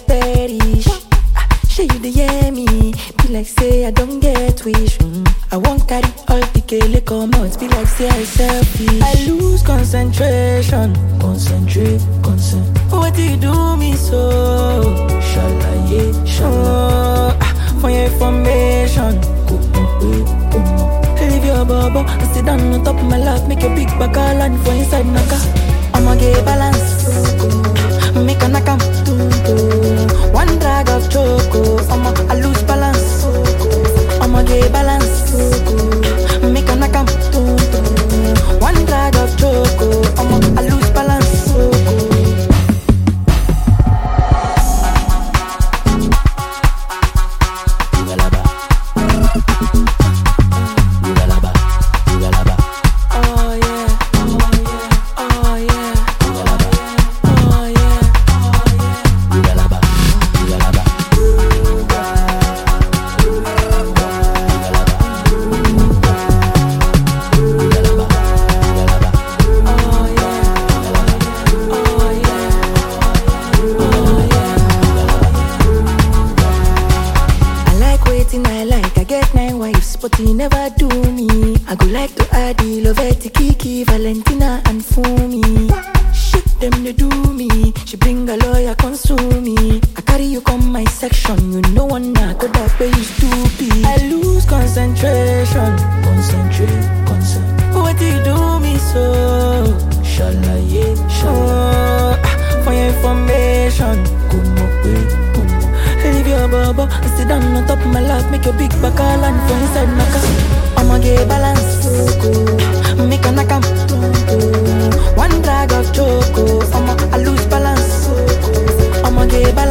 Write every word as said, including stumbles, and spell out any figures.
perish. Ah, Shey you dey hear me? Be like say I don't get wish. Mm. I won't carry all the kele come out. Be like say I selfish. I lose concentration. Concentrate, concentrate. What do you do me so? Shalaye, shala. Oh, ah, for your information. Go, go, go, go. Leave your bubble and sit down on top of my lap. Make your big back all and for inside naka. I'ma get balance. Make a knock am. One drag of choco. I'ma I lose balance. I'ma get balance. Make a knock am. One drag of choco. I'ma I lose balance. But he never do me. I go like to add the Loveti, Kiki, Valentina and Fumi. Shit them they do me. She bring a lawyer console me. I carry you come my section. You know one now go that way you stupid. I lose concentration. Concentrate, concentrate. What do you do me so? Shalaye, shala. Ah, for your information. Come up with. Leave your bubble and sit down on top of my lap. Make your big back all and for inside naka. I'ma get balance. Make a knock am. One drag of choco. I'ma I lose balance. I'ma get balance.